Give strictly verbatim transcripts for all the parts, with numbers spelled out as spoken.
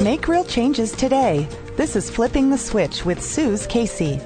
Make real changes today. This is Flipping the Switch with Suze Casey.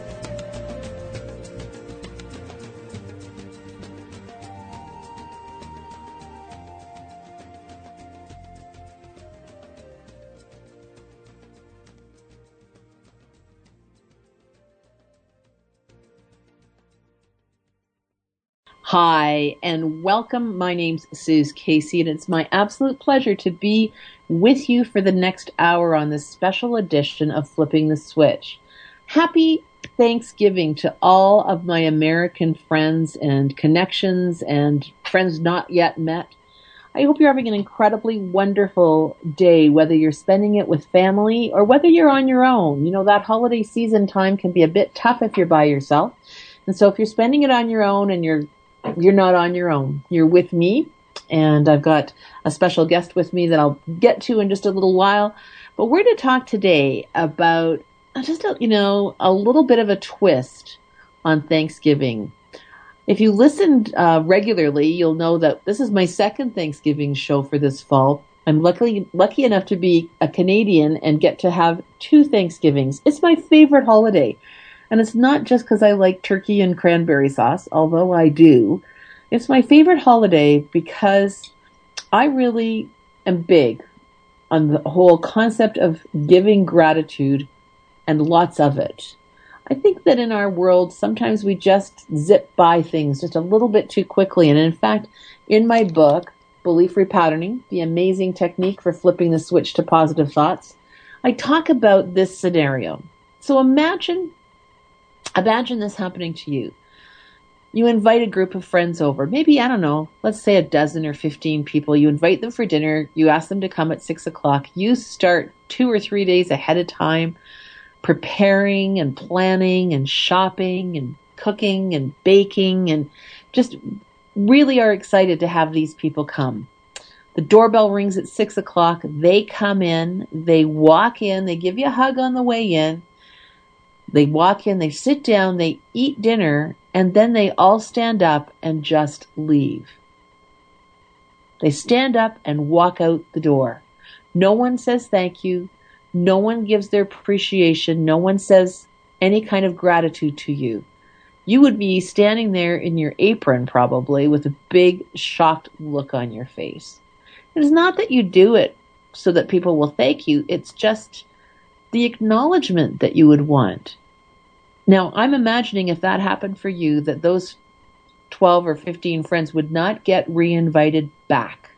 Hi, and welcome. My name's Suze Casey, and it's my absolute pleasure to be with you for the next hour on this special edition of Flipping the Switch. Happy Thanksgiving to all of my American friends and connections and friends not yet met. I hope you're having an incredibly wonderful day, whether you're spending it with family or whether you're on your own. You know, that holiday season time can be a bit tough if you're by yourself. And so if you're spending it on your own and you're You're not on your own. You're with me, and I've got a special guest with me that I'll get to in just a little while. But we're going to talk today about just, a, you know, a little bit of a twist on Thanksgiving. If you listened uh, regularly, you'll know that this is my second Thanksgiving show for this fall. I'm lucky, lucky enough to be a Canadian and get to have two Thanksgivings. It's my favorite holiday. And it's not just because I like turkey and cranberry sauce, although I do. It's my favorite holiday because I really am big on the whole concept of giving gratitude and lots of it. I think that in our world, sometimes we just zip by things just a little bit too quickly. And in fact, in my book, Belief Repatterning, the amazing technique for flipping the switch to positive thoughts, I talk about this scenario. So imagine Imagine this happening to you. You invite a group of friends over, maybe, I don't know, let's say a dozen or fifteen people. You invite them for dinner. You ask them to come at six o'clock. You start two or three days ahead of time, preparing and planning and shopping and cooking and baking and just really are excited to have these people come. The doorbell rings at six o'clock. They come in. They walk in. They give you a hug on the way in. They walk in, they sit down, they eat dinner, and then they all stand up and just leave. They stand up and walk out the door. No one says thank you. No one gives their appreciation. No one says any kind of gratitude to you. You would be standing there in your apron probably with a big shocked look on your face. It's not that you do it so that people will thank you. It's just the acknowledgement that you would want. Now, I'm imagining if that happened for you, that those twelve or fifteen friends would not get re-invited back.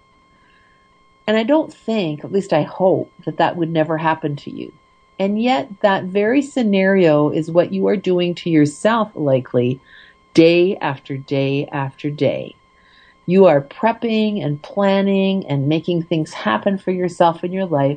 And I don't think, at least I hope, that that would never happen to you. And yet, that very scenario is what you are doing to yourself, likely, day after day after day. You are prepping and planning and making things happen for yourself in your life.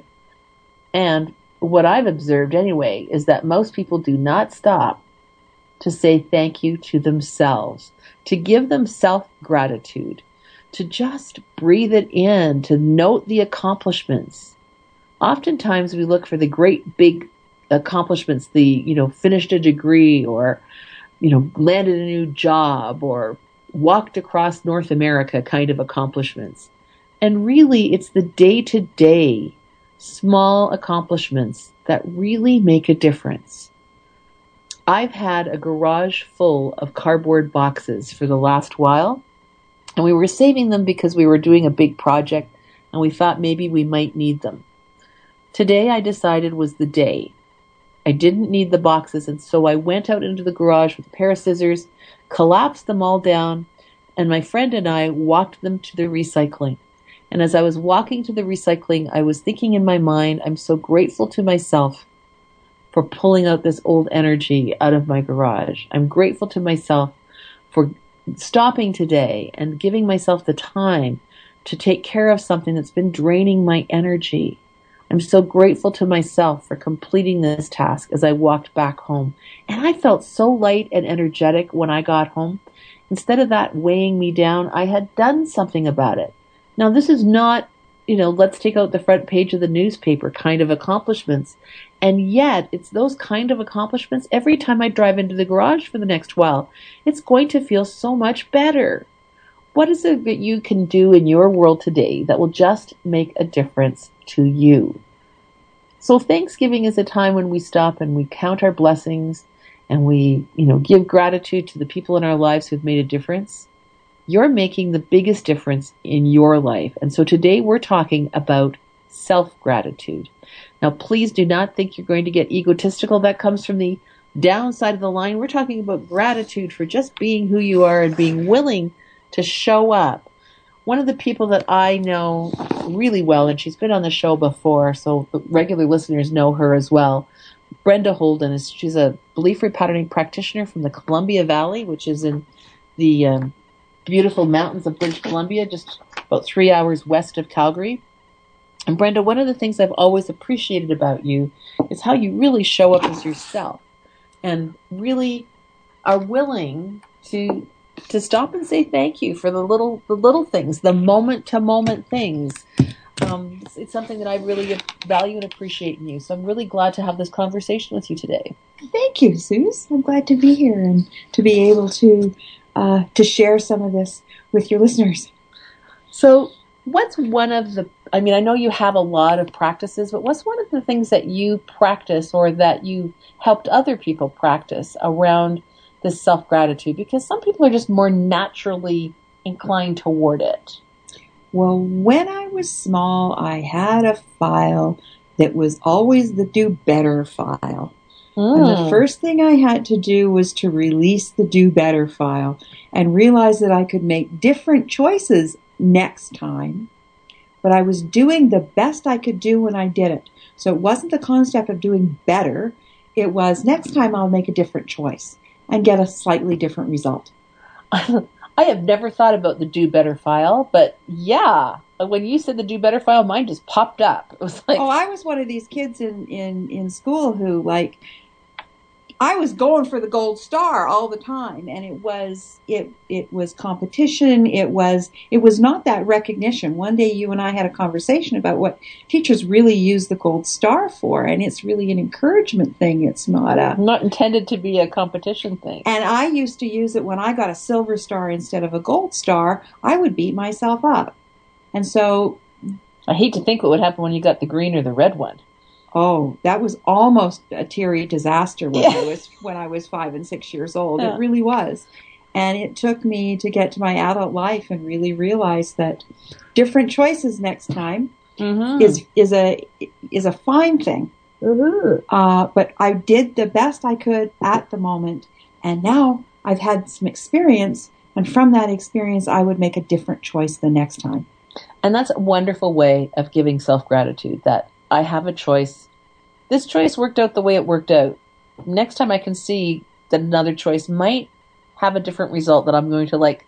And what I've observed anyway is that most people do not stop to say thank you to themselves, to give them self-gratitude, to just breathe it in, to note the accomplishments. Oftentimes we look for the great big accomplishments, the, you know, finished a degree or, you know, landed a new job or walked across North America kind of accomplishments. And really it's the day-to-day small accomplishments that really make a difference. I've had a garage full of cardboard boxes for the last while, and we were saving them because we were doing a big project and we thought maybe we might need them. Today I decided was the day. I didn't need the boxes, and so I went out into the garage with a pair of scissors, collapsed them all down, and my friend and I walked them to the recycling. And as I was walking to the recycling, I was thinking in my mind, I'm so grateful to myself for pulling out this old energy out of my garage. I'm grateful to myself for stopping today and giving myself the time to take care of something that's been draining my energy. I'm so grateful to myself for completing this task as I walked back home. And I felt so light and energetic when I got home. Instead of that weighing me down, I had done something about it. Now, this is not, you know, let's take out the front page of the newspaper kind of accomplishments. And yet, it's those kind of accomplishments. Every time I drive into the garage for the next while, it's going to feel so much better. What is it that you can do in your world today that will just make a difference to you? So Thanksgiving is a time when we stop and we count our blessings and we, you know, give gratitude to the people in our lives who've made a difference. You're making the biggest difference in your life. And so today we're talking about self-gratitude. Now, please do not think you're going to get egotistical. That comes from the downside of the line. We're talking about gratitude for just being who you are and being willing to show up. One of the people that I know really well, and she's been on the show before, so regular listeners know her as well, Brenda Holden. Is She's a belief repatterning practitioner from the Columbia Valley, which is in the um, beautiful mountains of British Columbia, just about three hours west of Calgary. And Brenda, one of the things I've always appreciated about you is how you really show up as yourself and really are willing to to stop and say thank you for the little the little things, the moment to moment things. Um, it's, it's something that I really value and appreciate in you. So I'm really glad to have this conversation with you today. Thank you, Suze. I'm glad to be here and to be able to uh, to share some of this with your listeners. So what's one of the, I mean, I know you have a lot of practices, but what's one of the things that you practice or that you helped other people practice around this self-gratitude? Because some people are just more naturally inclined toward it. Well, when I was small, I had a file that was always the do better file. Mm. And the first thing I had to do was to release the do better file and realize that I could make different choices next time, but I was doing the best I could do when I did it. So it wasn't the concept of doing better. It was next time I'll make a different choice and get a slightly different result. I have never thought about the do better file, but yeah, when you said the do better file, mine just popped up. It was like, oh, I was one of these kids in, in, in school who, like, I was going for the gold star all the time, and it was it it was competition. It was it was not that recognition. One day, you and I had a conversation about what teachers really use the gold star for, and it's really an encouragement thing. It's not a not intended to be a competition thing. And I used to use it when I got a silver star instead of a gold star. I would beat myself up, and so I hate to think what would happen when you got the green or the red one. Oh, that was almost a teary disaster when yeah. I was when I was five and six years old. Yeah. It really was. And it took me to get to my adult life and really realize that different choices next time mm-hmm. is is a is a fine thing. Mm-hmm. Uh, but I did the best I could at the moment, and now I've had some experience, and from that experience, I would make a different choice the next time. And that's a wonderful way of giving self-gratitude, that I have a choice. This choice worked out the way it worked out. Next time I can see that another choice might have a different result that I'm going to like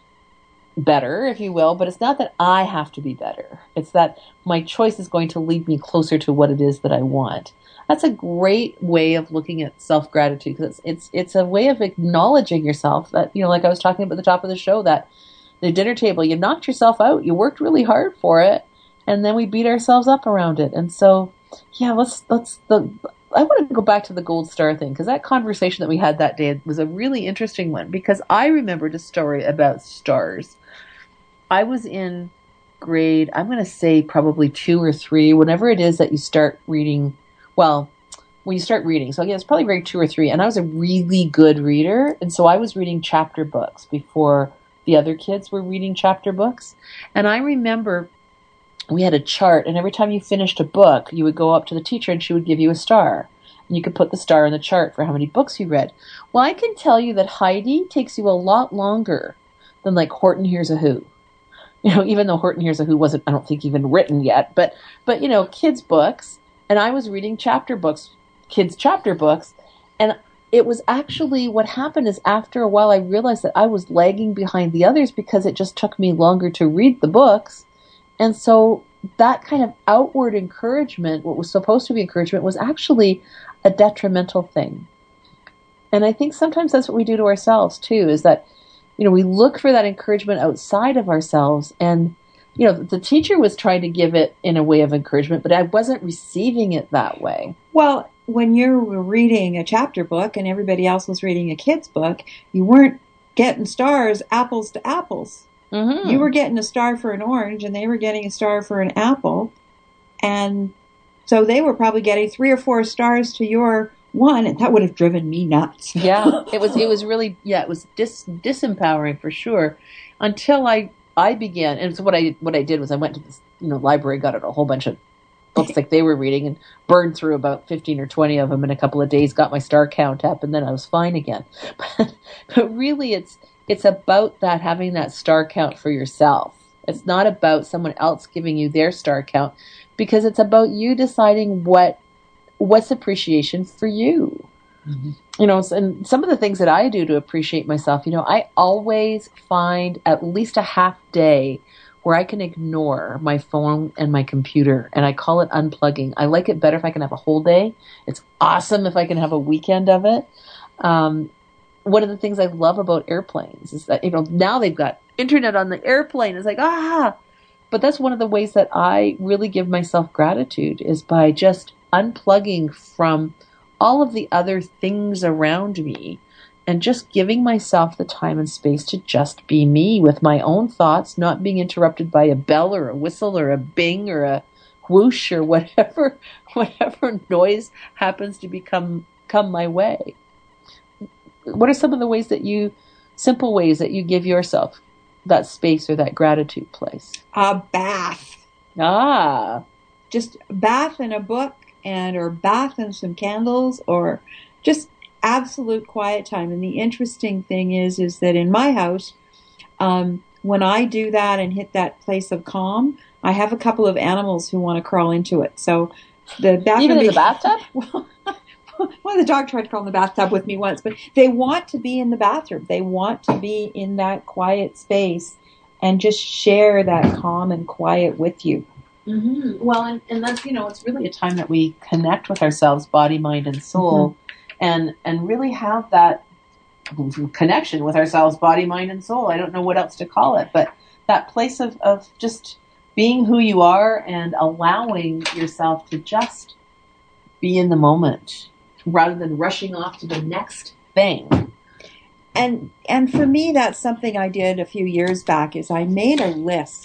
better, if you will, but it's not that I have to be better. It's that my choice is going to lead me closer to what it is that I want. That's a great way of looking at self-gratitude, because it's, it's, it's a way of acknowledging yourself that, you know, like I was talking about at the top of the show, that the dinner table, you knocked yourself out, you worked really hard for it, and then we beat ourselves up around it. And so, yeah, let's, let's, the, I want to go back to the gold star thing, because that conversation that we had that day was a really interesting one, because I remembered a story about stars. I was in grade, I'm going to say probably two or three, whenever it is that you start reading, well, when you start reading. So yeah, it's probably grade two or three. And I was a really good reader. And so I was reading chapter books before the other kids were reading chapter books. And I remember we had a chart, and every time you finished a book, you would go up to the teacher and she would give you a star. And you could put the star in the chart for how many books you read. Well, I can tell you that Heidi takes you a lot longer than like Horton Hears a Who. You know, even though Horton Hears a Who wasn't, I don't think, even written yet. But, but you know, kids' books. And I was reading chapter books, kids' chapter books. And it was actually, what happened is after a while I realized that I was lagging behind the others because it just took me longer to read the books. And so that kind of outward encouragement, what was supposed to be encouragement, was actually a detrimental thing. And I think sometimes that's what we do to ourselves too, is that, you know, we look for that encouragement outside of ourselves. And, you know, the teacher was trying to give it in a way of encouragement, but I wasn't receiving it that way. Well, when you were reading a chapter book and everybody else was reading a kid's book, you weren't getting stars apples to apples. Mm-hmm. You were getting a star for an orange, and they were getting a star for an apple. And So they were probably getting three or four stars to your one, and that would have driven me nuts. Yeah, it was, it was really, yeah, it was dis, disempowering for sure until I, I began. And so what I, what I did was I went to this, you know, library, got a whole bunch of books like they were reading and burned through about fifteen or twenty of them in a couple of days, got my star count up, and then I was fine again. But, but really it's, it's about that, having that star count for yourself. It's not about someone else giving you their star count, because it's about you deciding what what's appreciation for you. Mm-hmm. You know, and some of the things that I do to appreciate myself, you know, I always find at least a half day where I can ignore my phone and my computer, and I call it unplugging. I like it better if I can have a whole day. It's awesome if I can have a weekend of it. Um, one of the things I love about airplanes is that, you know, now they've got internet on the airplane. It's like, ah, but that's one of the ways that I really give myself gratitude, is by just unplugging from all of the other things around me and just giving myself the time and space to just be me with my own thoughts, not being interrupted by a bell or a whistle or a bing or a whoosh or whatever, whatever noise happens to become come my way. What are some of the ways that you, simple ways that you give yourself that space or that gratitude place? A bath. Ah. Just a bath and a book, and or bath and some candles, or just absolute quiet time. And the interesting thing is, is that in my house, um, when I do that and hit that place of calm, I have a couple of animals who want to crawl into it. So the bathroom, even in the bathtub? Well, well, the dog tried to crawl in the bathtub with me once, but they want to be in the bathroom. They want to be in that quiet space and just share that calm and quiet with you. Mm-hmm. Well, and, and that's, you know, it's really a time that we connect with ourselves, body, mind, and soul, mm-hmm. and and really have that connection with ourselves, body, mind, and soul. I don't know what else to call it, but that place of, of just being who you are and allowing yourself to just be in the moment, rather than rushing off to the next thing. And and for me, that's something I did a few years back, is I made a list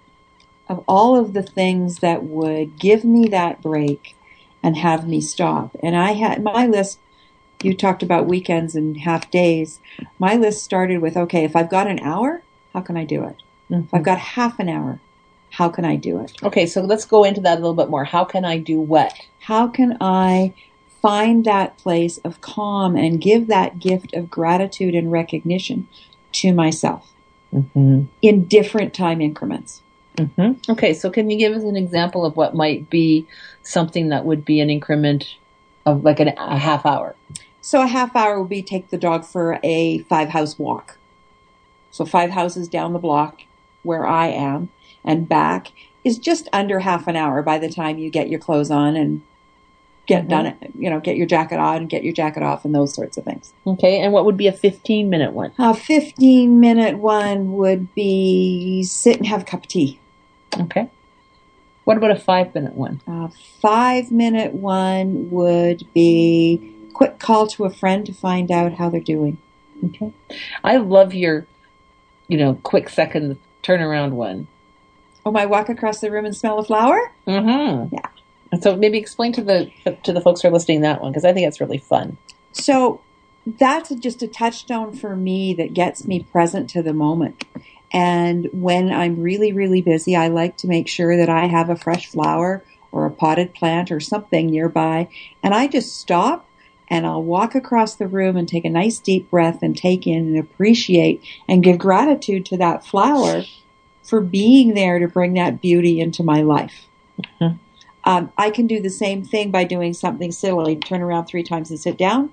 of all of the things that would give me that break and have me stop. And I had my list, you talked about weekends and half days. My list started with, okay, if I've got an hour, how can I do it? Mm-hmm. If I've got half an hour, how can I do it? Okay, so let's go into that a little bit more. How can I do what? How can I find that place of calm and give that gift of gratitude and recognition to myself mm-hmm. in different time increments? Mm-hmm. Okay, so can you give us an example of what might be something that would be an increment of like an, a half hour? So a half hour would be take the dog for a five house walk. So five houses down the block where I am and back is just under half an hour by the time you get your clothes on and get mm-hmm. done, you know, get your jacket on and get your jacket off and those sorts of things. Okay, and what would be a fifteen minute one? A fifteen minute one would be sit and have a cup of tea. Okay. What about a five minute one? A five minute one would be quick call to a friend to find out how they're doing. Okay. I love your, you know, quick second turnaround one. Oh, my walk across the room and smell a flower? Mm-hmm. Yeah. And so maybe explain to the to the folks who are listening that one, because I think it's really fun. So that's just a touchstone for me that gets me present to the moment. And when I'm really, really busy, I like to make sure that I have a fresh flower or a potted plant or something nearby. And I just stop and I'll walk across the room and take a nice deep breath and take in and appreciate and give gratitude to that flower for being there to bring that beauty into my life. Mm-hmm. Um, I can do the same thing by doing something silly, turn around three times and sit down.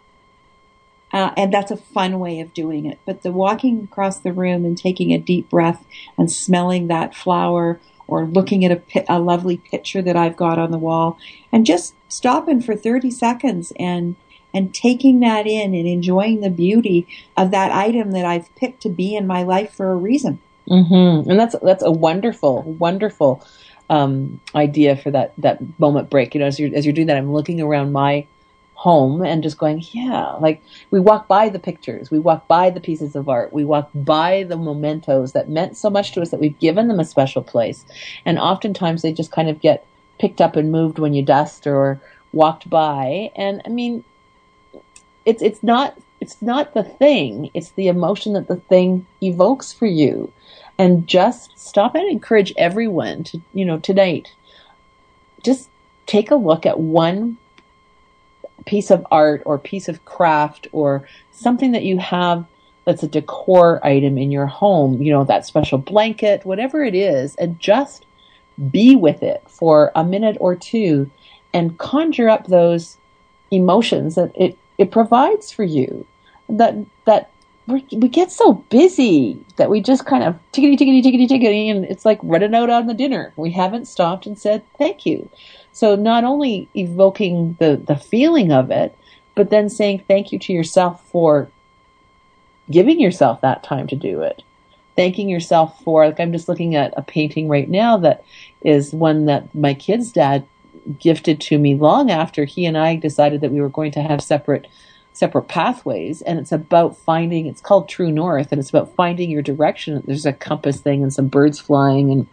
Uh, and that's a fun way of doing it. But the walking across the room and taking a deep breath and smelling that flower or looking at a, pi- a lovely picture that I've got on the wall and just stopping for thirty seconds and and taking that in and enjoying the beauty of that item that I've picked to be in my life for a reason. Mm-hmm. And that's that's a wonderful, wonderful um, idea for that, that moment break. You know, as you're, as you're doing that, I'm looking around my home and just going, yeah, like we walk by the pictures, we walk by the pieces of art, we walk by the mementos that meant so much to us that we've given them a special place. And oftentimes they just kind of get picked up and moved when you dust or walked by. And I mean, it's it's not it's not the thing, it's the emotion that the thing evokes for you. And just stop and encourage everyone to, you know, tonight, just take a look at one piece of art or piece of craft or something that you have that's a decor item in your home, you know, that special blanket, whatever it is, and just be with it for a minute or two and conjure up those emotions that it, it provides for you. That, that we we get so busy that we just kind of tickety, tickety, tickety, tickety, and it's like running out on the dinner. We haven't stopped and said thank you. So not only evoking the, the feeling of it, but then saying thank you to yourself for giving yourself that time to do it. Thanking yourself for, like I'm just looking at a painting right now that is one that my kid's dad gifted to me long after he and I decided that we were going to have separate separate pathways. And it's about finding, it's called True North, and it's about finding your direction. There's a compass thing and some birds flying, and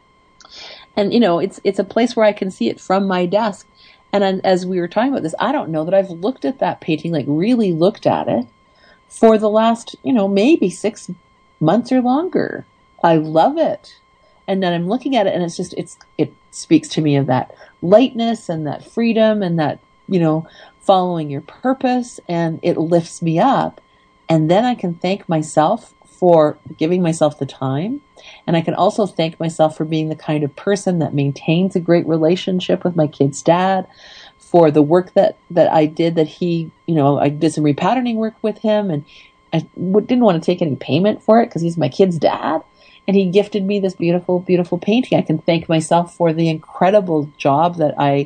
and you know, it's it's a place where I can see it from my desk. And as we were talking about this, I don't know that I've looked at that painting, like really looked at it, for the last, you know, maybe six months or longer. I love it. And then I'm looking at it and it's just, it's, it speaks to me of that lightness and that freedom and that, you know, following your purpose, and it lifts me up. And then I can thank myself for giving myself the time. And I can also thank myself for being the kind of person that maintains a great relationship with my kid's dad, for the work that, that I did, that he, you know, I did some repatterning work with him, and I w- didn't want to take any payment for it because he's my kid's dad. And he gifted me this beautiful, beautiful painting. I can thank myself for the incredible job that I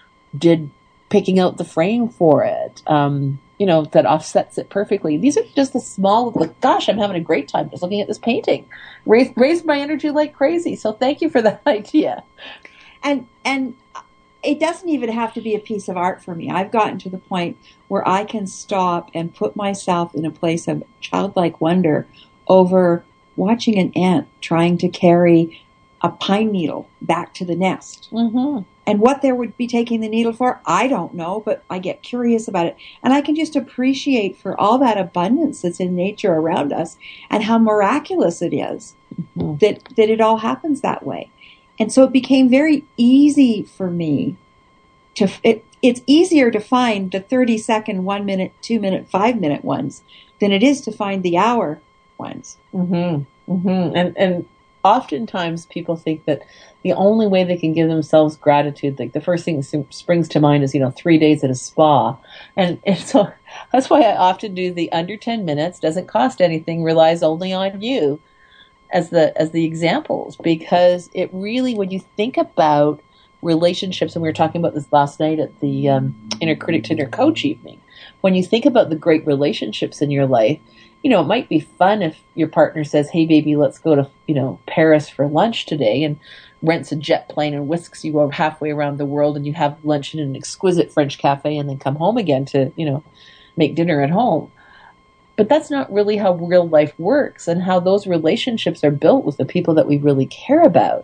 did picking out the frame for it, um, you know, that offsets it perfectly. These are just the small, like, gosh, I'm having a great time just looking at this painting. Raised, raised my energy like crazy. So thank you for that idea. And, and it doesn't even have to be a piece of art for me. I've gotten to the point where I can stop and put myself in a place of childlike wonder over watching an ant trying to carry a pine needle back to the nest. Mm-hmm. And what they would be taking the needle for, I don't know, but I get curious about it. And I can just appreciate for all that abundance that's in nature around us and how miraculous it is mm-hmm. that, that it all happens that way. And so it became very easy for me to, it, it's easier to find the thirty second, one minute, two minute, five minute ones than it is to find the hour ones. Mm-hmm. Mm-hmm. And, and oftentimes people think that the only way they can give themselves gratitude, like the first thing that springs to mind is, you know, three days at a spa. And, and so that's why I often do the under ten minutes, doesn't cost anything, relies only on you as the, as the examples, because it really, when you think about relationships, and we were talking about this last night at the um, Inner Critic to Inner Coach evening, when you think about the great relationships in your life, you know, it might be fun if your partner says, hey, baby, let's go to, you know, Paris for lunch today, and rents a jet plane and whisks you over halfway around the world, and you have lunch in an exquisite French cafe and then come home again to, you know, make dinner at home. But that's not really how real life works, and how those relationships are built with the people that we really care about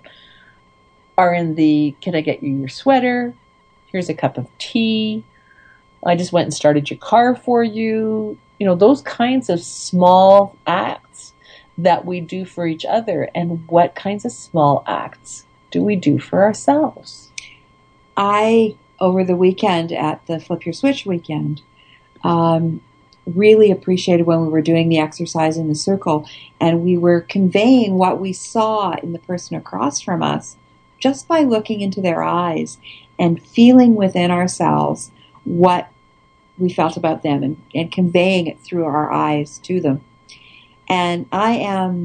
are in the, can I get you your sweater? Here's a cup of tea. I just went and started your car for you. You know, those kinds of small acts that we do for each other. And what kinds of small acts do we do for ourselves? I, over the weekend at the Flip Your Switch weekend, um, really appreciated when we were doing the exercise in the circle and we were conveying what we saw in the person across from us just by looking into their eyes and feeling within ourselves what we felt about them, and, and conveying it through our eyes to them. And I am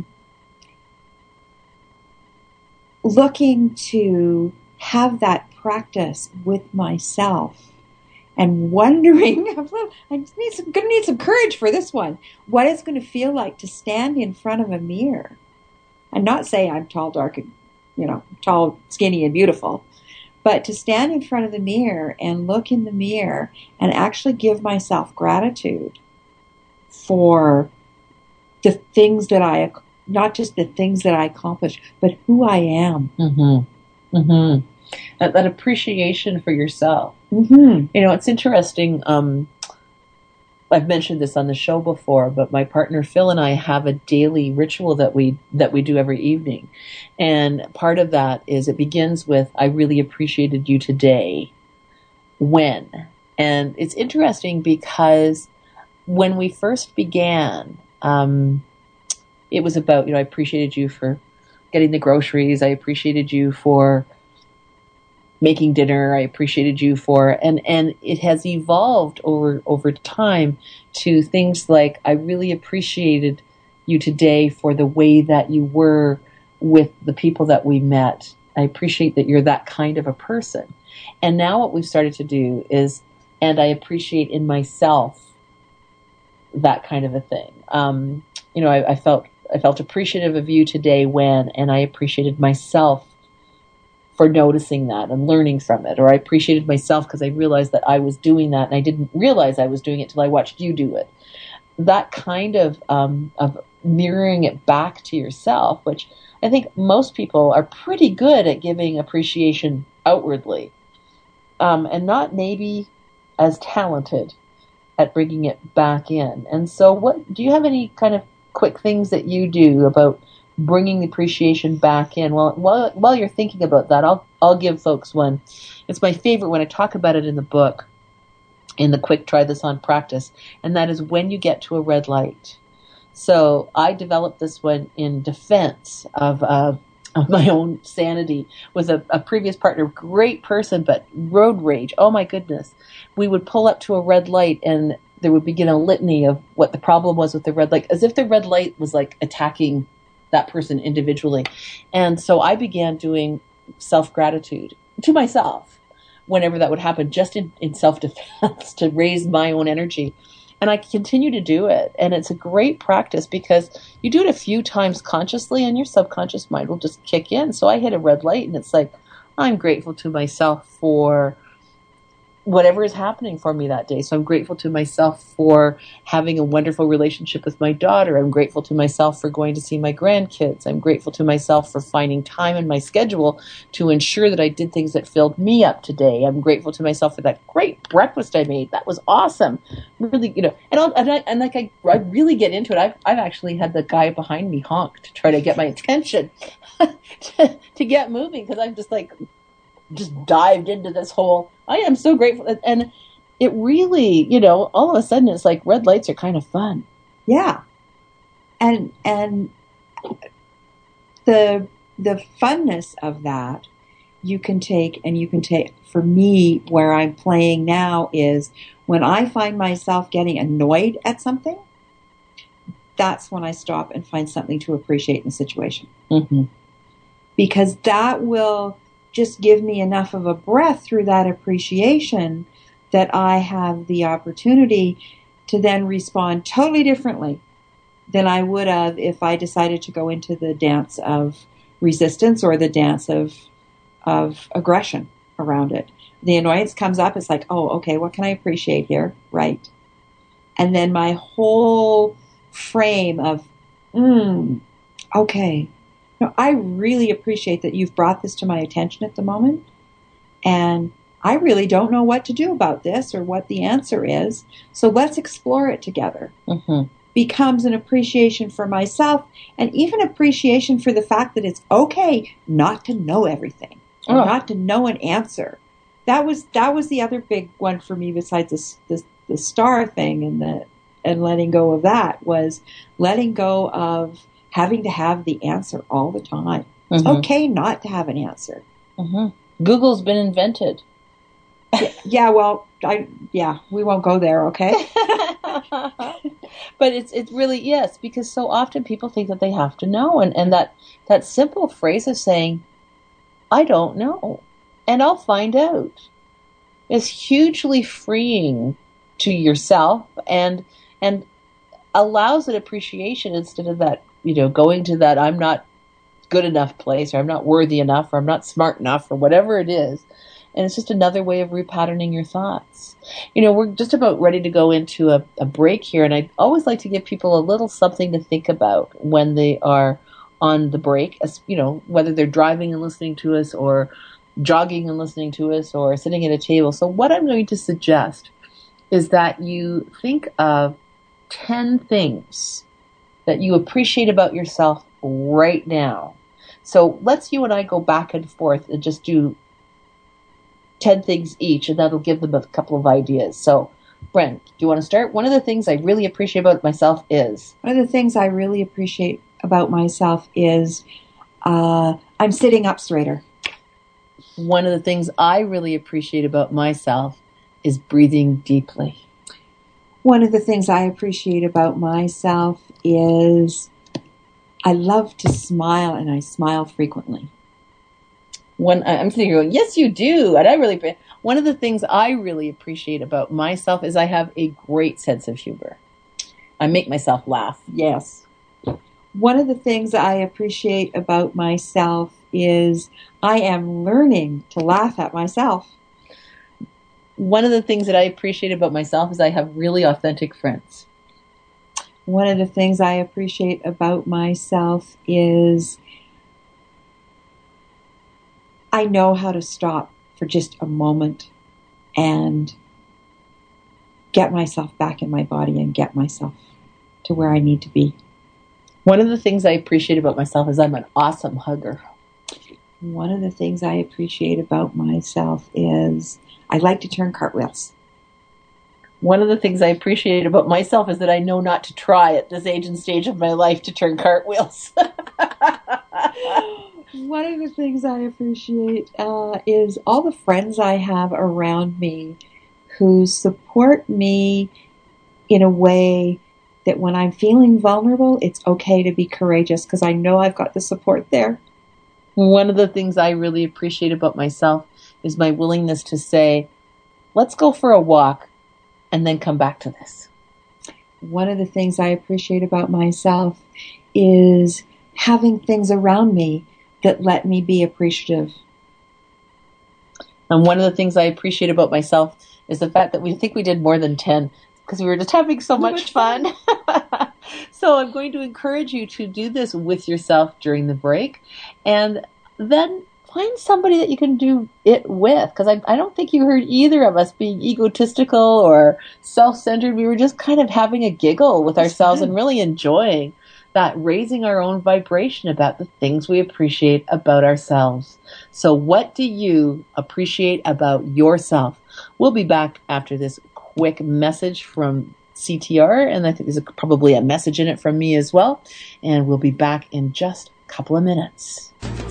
looking to have that practice with myself and wondering, I just need some, gonna need some courage for this one, what it's going to feel like to stand in front of a mirror and not say I'm tall, dark, and, you know, tall, skinny, and beautiful, but to stand in front of the mirror and look in the mirror and actually give myself gratitude for the things that I, not just the things that I accomplished, but who I am. Mm-hmm. Mm-hmm. that, that appreciation for yourself. Mm-hmm. You know, it's interesting. Um, I've mentioned this on the show before, but my partner Phil and I have a daily ritual that we that we do every evening, and part of that is it begins with "I really appreciated you today." When, and it's interesting because when we first began, um, it was about, you know, I appreciated you for getting the groceries. I appreciated you for making dinner. I appreciated you for, and, and it has evolved over, over time to things like, I really appreciated you today for the way that you were with the people that we met. I appreciate that you're that kind of a person. And now what we've started to do is, and I appreciate in myself that kind of a thing. Um, you know, I, I felt, I felt appreciative of you today when, and I appreciated myself for noticing that and learning from it. Or I appreciated myself because I realized that I was doing that and I didn't realize I was doing it till I watched you do it. That kind of, um, of mirroring it back to yourself, which I think most people are pretty good at giving appreciation outwardly, um, and not maybe as talented at bringing it back in. And so what, do you have any kind of quick things that you do about bringing the appreciation back in? Well, while, while you're thinking about that, I'll, I'll give folks one. It's my favorite when I talk about it in the book, in the quick try this on practice. And that is when you get to a red light. So I developed this one in defense of, uh, of my own sanity with a, a previous partner, great person, but road rage. Oh my goodness. We would pull up to a red light and there would begin a litany of what the problem was with the red light, as if the red light was like attacking that person individually. And so I began doing self-gratitude to myself whenever that would happen, just in, in self-defense to raise my own energy. And I continue to do it. And it's a great practice because you do it a few times consciously and your subconscious mind will just kick in. So I hit a red light and it's like, I'm grateful to myself for whatever is happening for me that day. So I'm grateful to myself for having a wonderful relationship with my daughter. I'm grateful to myself for going to see my grandkids. I'm grateful to myself for finding time in my schedule to ensure that I did things that filled me up today. I'm grateful to myself for that great breakfast I made. That was awesome. Really, you know, and, I'll, and, I, and like I, I really get into it. I've, I've actually had the guy behind me honk to try to get my attention to, to get moving because I'm just like, just dived into this whole, I am so grateful. And it really, you know, all of a sudden it's like red lights are kind of fun. Yeah. And, and the, the funness of that you can take, and you can take, for me, where I'm playing now is when I find myself getting annoyed at something, that's when I stop and find something to appreciate in the situation. Mm-hmm. Because that will just give me enough of a breath through that appreciation that I have the opportunity to then respond totally differently than I would have if I decided to go into the dance of resistance or the dance of of aggression around it. The annoyance comes up, it's like, oh, okay, what can I appreciate here? Right. And then my whole frame of, mm, okay, no, I really appreciate that you've brought this to my attention at the moment, and I really don't know what to do about this or what the answer is, so let's explore it together. Mm-hmm. Becomes an appreciation for myself, and even appreciation for the fact that it's okay not to know everything, or oh. not to know an answer. That was that was the other big one for me besides this, this, the star thing and the and letting go of that, was letting go of having to have the answer all the time. It's mm-hmm. okay not to have an answer. Mm-hmm. Google's been invented. yeah, yeah, well, I, yeah, we won't go there, okay? But it's it's really, yes, because so often people think that they have to know. And, and that, that simple phrase of saying, I don't know, and I'll find out, is hugely freeing to yourself and and allows an appreciation instead of that, you know, going to that I'm not good enough place, or I'm not worthy enough, or I'm not smart enough, or whatever it is. And it's just another way of repatterning your thoughts. You know, we're just about ready to go into a, a break here, and I always like to give people a little something to think about when they are on the break, as you know, whether they're driving and listening to us, or jogging and listening to us or sitting at a table. So what I'm going to suggest is that you think of ten things that you appreciate about yourself right now. So let's you and I go back and forth and just do ten things each, and that'll give them a couple of ideas. So, Bren, do you want to start? One of the things I really appreciate about myself is? One of the things I really appreciate about myself is uh, I'm sitting up straighter. One of the things I really appreciate about myself is breathing deeply. One of the things I appreciate about myself is I love to smile, and I smile frequently. One, I'm sitting here going, yes, you do. And I really, one of the things I really appreciate about myself is I have a great sense of humor. I make myself laugh. Yes. One of the things I appreciate about myself is I am learning to laugh at myself. One of the things that I appreciate about myself is I have really authentic friends. One of the things I appreciate about myself is I know how to stop for just a moment and get myself back in my body and get myself to where I need to be. One of the things I appreciate about myself is I'm an awesome hugger. One of the things I appreciate about myself is I like to turn cartwheels. One of the things I appreciate about myself is that I know not to try at this age and stage of my life to turn cartwheels. One of the things I appreciate uh, is all the friends I have around me who support me in a way that when I'm feeling vulnerable, it's okay to be courageous because I know I've got the support there. One of the things I really appreciate about myself is my willingness to say, let's go for a walk and then come back to this. One of the things I appreciate about myself is having things around me that let me be appreciative. And one of the things I appreciate about myself is the fact that we think we did more than ten because we were just having so much fun. So I'm going to encourage you to do this with yourself during the break, and then find somebody that you can do it with, because I, I don't think you heard either of us being egotistical or self-centered. We were just kind of having a giggle with That's ourselves fun. And really enjoying that, raising our own vibration about the things we appreciate about ourselves. So what do you appreciate about yourself? We'll be back after this quick message from C T R, and I think there's a, probably a message in it from me as well, and we'll be back in just a couple of minutes.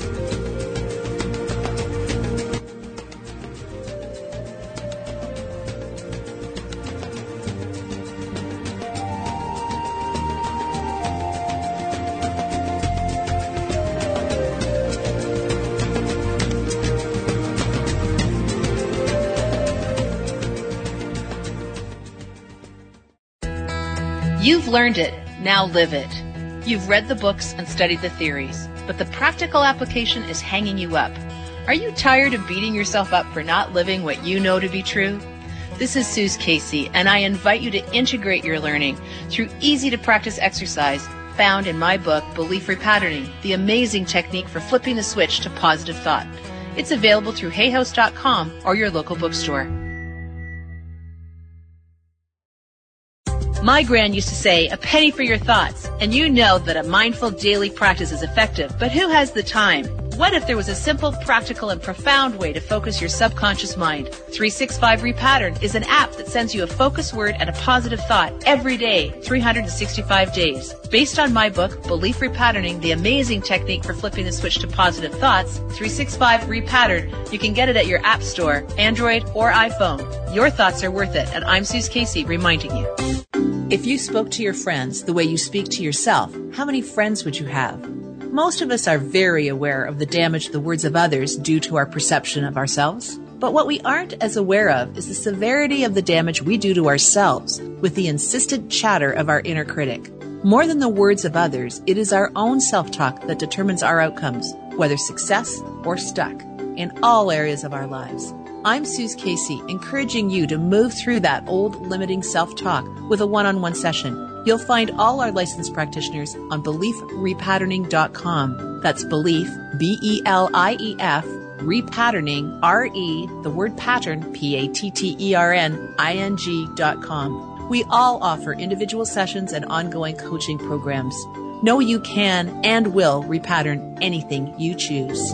You've learned it, now live it. You've read the books and studied the theories, but the practical application is hanging you up. Are you tired of beating yourself up for not living what you know to be true? This is Suze Casey, and I invite you to integrate your learning through easy-to-practice exercise found in my book, Belief Repatterning, the amazing technique for flipping the switch to positive thought. It's available through hay house dot com or your local bookstore. My gran used to say, a penny for your thoughts, and you know that a mindful daily practice is effective, but who has the time? What if there was a simple, practical, and profound way to focus your subconscious mind? three sixty-five Repattern is an app that sends you a focus word and a positive thought every day, three hundred sixty-five days. Based on my book, Belief Repatterning, the amazing technique for flipping the switch to positive thoughts, three sixty-five Repattern, you can get it at your app store, Android or iPhone. Your thoughts are worth it, and I'm Suze Casey reminding you. If you spoke to your friends the way you speak to yourself, how many friends would you have? Most of us are very aware of the damage the words of others do to our perception of ourselves. But what we aren't as aware of is the severity of the damage we do to ourselves with the insistent chatter of our inner critic. More than the words of others, it is our own self-talk that determines our outcomes, whether success or stuck, in all areas of our lives. I'm Suze Casey, encouraging you to move through that old limiting self-talk with a one-on-one session. You'll find all our licensed practitioners on belief repatterning dot com. That's belief, B E L I E F, repatterning, R E, the word pattern, P A T T E R N I N G dot com. We all offer individual sessions and ongoing coaching programs. Know you can and will repattern anything you choose.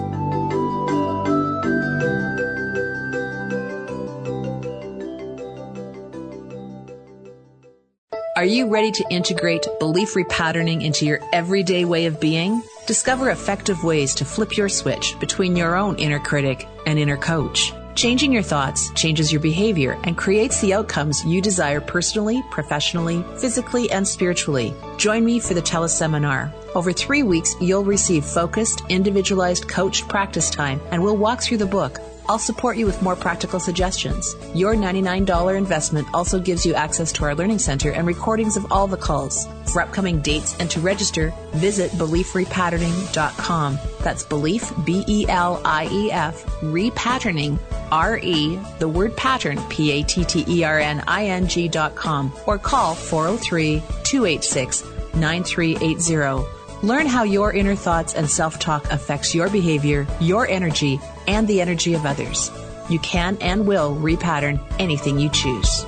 Are you ready to integrate belief repatterning into your everyday way of being? Discover effective ways to flip your switch between your own inner critic and inner coach. Changing your thoughts changes your behavior and creates the outcomes you desire personally, professionally, physically, and spiritually. Join me for the teleseminar. Over three weeks, you'll receive focused, individualized coached practice time, and we'll walk through the book. I'll support you with more practical suggestions. Your ninety-nine dollars investment also gives you access to our learning center and recordings of all the calls. For upcoming dates and to register, visit belief repatterning dot com. That's belief, B E L I E F, repatterning, R E, the word pattern, P A T T E R N I N G dot com, or call four oh three, two eight six, nine three eight zero. Learn how your inner thoughts and self-talk affects your behavior, your energy, and the energy of others. You can and will repattern anything you choose.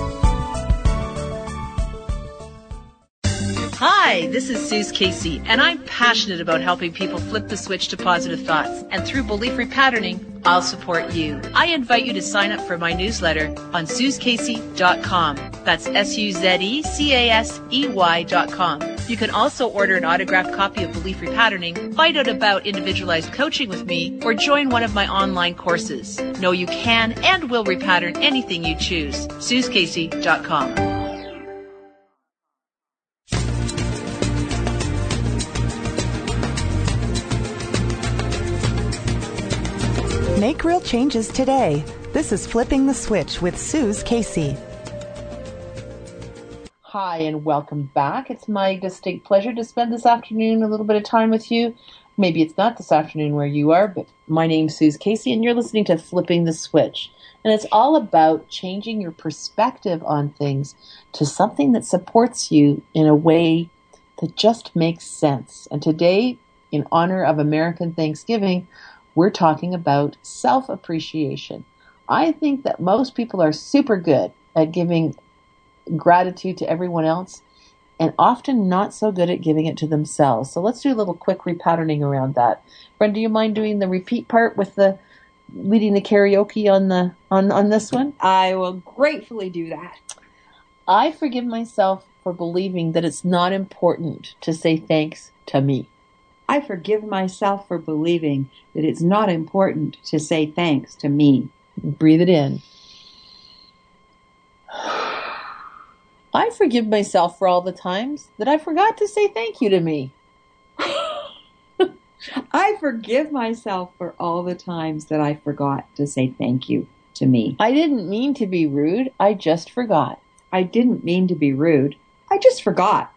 Hi, this is Suze Casey, and I'm passionate about helping people flip the switch to positive thoughts. And through belief repatterning, I'll support you. I invite you to sign up for my newsletter on suze casey dot com. That's S U Z E C A S E Y dot com. You can also order an autographed copy of Belief Repatterning, find out about individualized coaching with me, or join one of my online courses. Know you can and will repattern anything you choose. suze casey dot com. Make real changes today. This is Flipping the Switch with Suze Casey. Hi, and welcome back. It's my distinct pleasure to spend this afternoon a little bit of time with you. Maybe it's not this afternoon where you are, but my name's Suze Casey, and you're listening to Flipping the Switch. And it's all about changing your perspective on things to something that supports you in a way that just makes sense. And today, in honor of American Thanksgiving, we're talking about self-appreciation. I think that most people are super good at giving gratitude to everyone else and often not so good at giving it to themselves. So let's do a little quick repatterning around that. Brenda, do you mind doing the repeat part with the leading the karaoke on the on, on this one? I will gratefully do that. I forgive myself for believing that it's not important to say thanks to me. I forgive myself for believing that it's not important to say thanks to me. Breathe it in. I forgive myself for all the times that I forgot to say thank you to me. I forgive myself for all the times that I forgot to say thank you to me. I didn't mean to be rude. I just forgot. I didn't mean to be rude. I just forgot.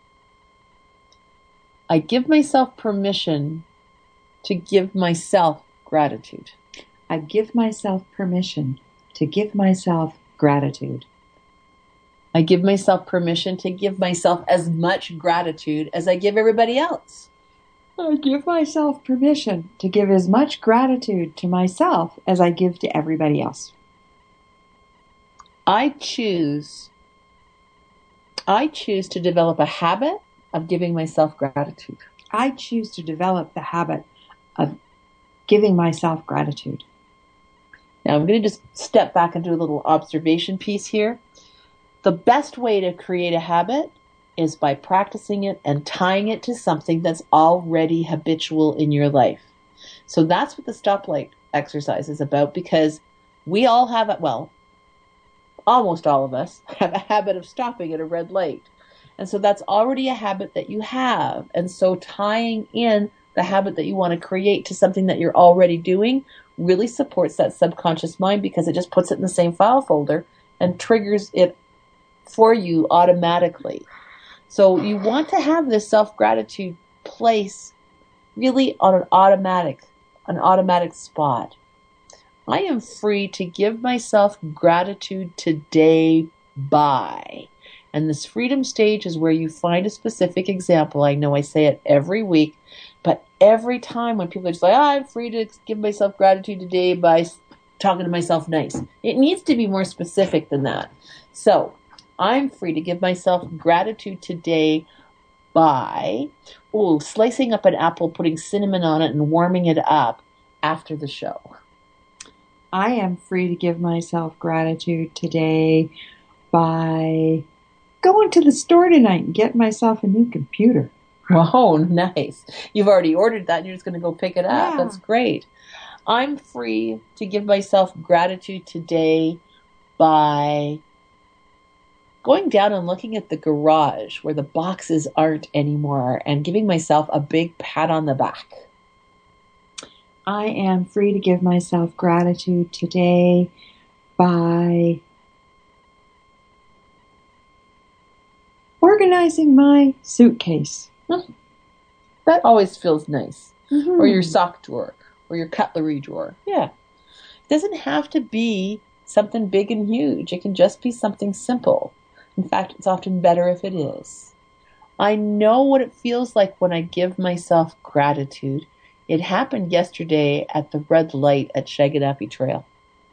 I give myself permission to give myself gratitude. I give myself permission to give myself gratitude. I give myself permission to give myself as much gratitude as I give everybody else. I give myself permission to give as much gratitude to myself as I give to everybody else. I choose, I choose to develop a habit of giving myself gratitude. I choose to develop the habit of giving myself gratitude. Now I'm going to just step back and do a little observation piece here. The best way to create a habit is by practicing it and tying it to something that's already habitual in your life. So that's what the stoplight exercise is about, because we all have it, well, almost all of us have a habit of stopping at a red light. And so that's already a habit that you have. And so tying in the habit that you want to create to something that you're already doing really supports that subconscious mind, because it just puts it in the same file folder and triggers it for you automatically. So you want to have this self-gratitude place really on an automatic, an automatic spot. I am free to give myself gratitude today by. And this freedom stage is where you find a specific example. I know I say it every week, but every time when people are just like, oh, I'm free to give myself gratitude today by talking to myself nice. It needs to be more specific than that. So I'm free to give myself gratitude today by oh, slicing up an apple, putting cinnamon on it, and warming it up after the show. I am free to give myself gratitude today by going to the store tonight and getting myself a new computer. Whoa, nice. You've already ordered that and you're just going to go pick it up. Yeah. That's great. I'm free to give myself gratitude today by going down and looking at the garage where the boxes aren't anymore and giving myself a big pat on the back. I am free to give myself gratitude today by organizing my suitcase. That always feels nice. Mm-hmm. Or your sock drawer, or your cutlery drawer. Yeah. It doesn't have to be something big and huge. It can just be something simple. In fact, it's often better if it is. I know what it feels like when I give myself gratitude. It happened yesterday at the red light at Shaganappy Trail.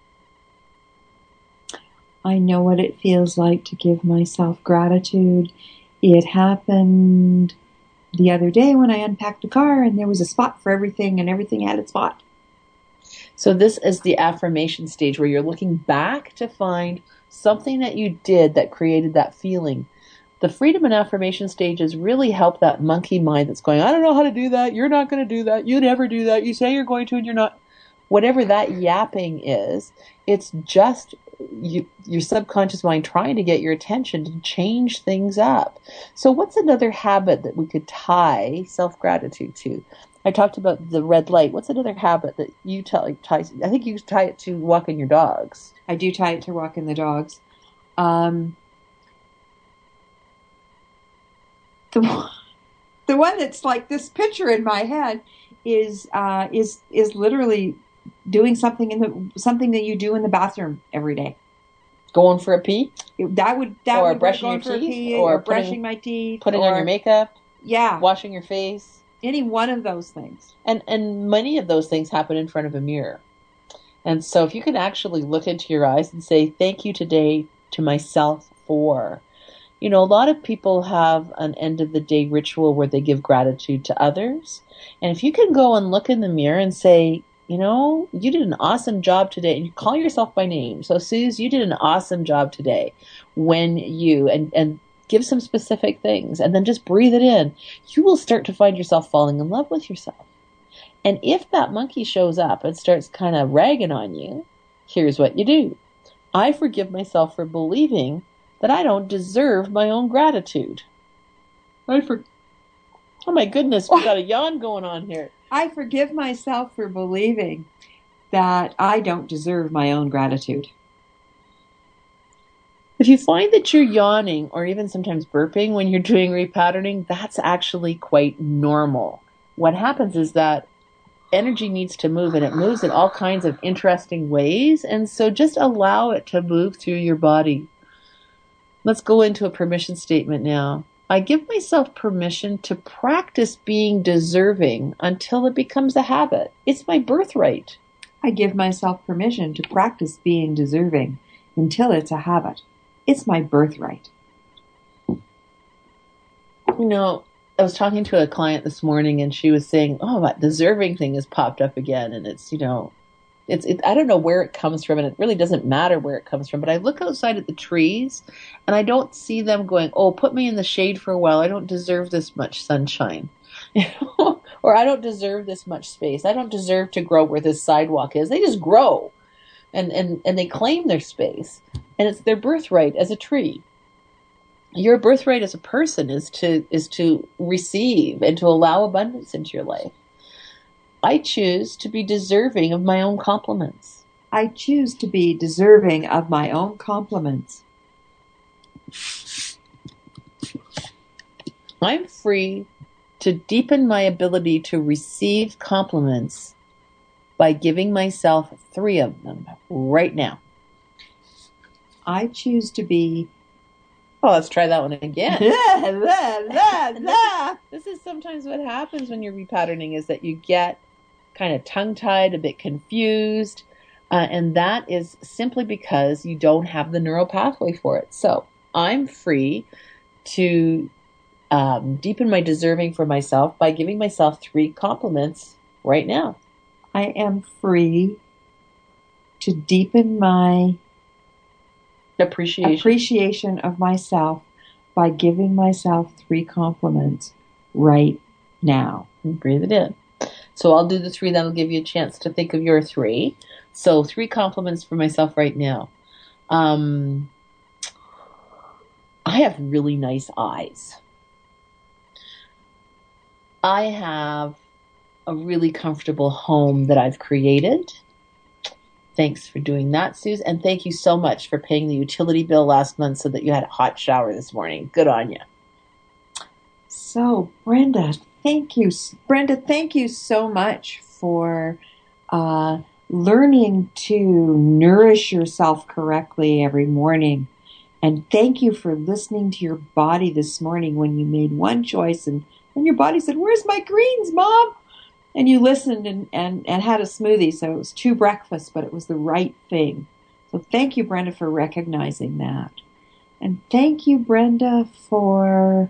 I know what it feels like to give myself gratitude. It happened the other day when I unpacked a car and there was a spot for everything and everything had its spot. So this is the affirmation stage where you're looking back to find something that you did that created that feeling. The freedom and affirmation stages really help that monkey mind that's going, I don't know how to do that. You're not going to do that. You never do that. You say you're going to and you're not. Whatever that yapping is, it's just you, your subconscious mind trying to get your attention to change things up. So what's another habit that we could tie self-gratitude to? I talked about the red light. What's another habit that you tie? tie I think you tie it to walking your dogs. I do tie it to walking the dogs. Um, the one, the one that's like this picture in my head is uh, is is literally doing something in the something that you do in the bathroom every day. Going for a pee? That would that or would brushing going your for teeth, a pee, or, or putting, brushing my teeth, putting or, on your makeup, yeah, washing your face. Any one of those things. And and many of those things happen in front of a mirror. And so if you can actually look into your eyes and say, thank you today to myself for, you know, a lot of people have an end of the day ritual where they give gratitude to others. And if you can go and look in the mirror and say, you know, you did an awesome job today, and you call yourself by name. So Suze, you did an awesome job today when you, and, and give some specific things, and then just breathe it in. You will start to find yourself falling in love with yourself. And if that monkey shows up and starts kind of ragging on you, here's what you do. I forgive myself for believing that I don't deserve my own gratitude. I for- oh my goodness, we got a yawn going on here. I forgive myself for believing that I don't deserve my own gratitude. If you find that you're yawning or even sometimes burping when you're doing repatterning, that's actually quite normal. What happens is that energy needs to move, and it moves in all kinds of interesting ways. And so just allow it to move through your body. Let's go into a permission statement now. I give myself permission to practice being deserving until it becomes a habit. It's my birthright. I give myself permission to practice being deserving until it's a habit. It's my birthright. You know, I was talking to a client this morning, and she was saying, oh, that deserving thing has popped up again. And it's, you know, it's, it, I don't know where it comes from, and it really doesn't matter where it comes from. But I look outside at the trees, and I don't see them going, oh, put me in the shade for a while. I don't deserve this much sunshine. You know? Or I don't deserve this much space. I don't deserve to grow where this sidewalk is. They just grow, and, and, and they claim their space. And it's their birthright as a tree. Your birthright as a person is to is to receive and to allow abundance into your life. I choose to be deserving of my own compliments. I choose to be deserving of my own compliments. I'm free to deepen my ability to receive compliments by giving myself three of them right now. I choose to be Well, let's try that one again. La, la, la, la. This is sometimes what happens when you're repatterning, is that you get kind of tongue-tied, a bit confused, uh, and that is simply because you don't have the neural pathway for it. So I'm free to um, deepen my deserving for myself by giving myself three compliments right now. I am free to deepen my Appreciation. appreciation of myself by giving myself three compliments right now. And breathe it in. So I'll do the three. That'll give you a chance to think of your three. So three compliments for myself right now. Um, I have really nice eyes. I have a really comfortable home that I've created. Thanks for doing that, Suze. And thank you so much for paying the utility bill last month so that you had a hot shower this morning. Good on you. So, Brenda, thank you. Brenda, thank you so much for uh, learning to nourish yourself correctly every morning. And thank you for listening to your body this morning when you made one choice and, and your body said, "Where's my greens, Mom?" And you listened and, and, and had a smoothie, so it was two breakfasts, but it was the right thing. So thank you, Brenda, for recognizing that. And thank you, Brenda, for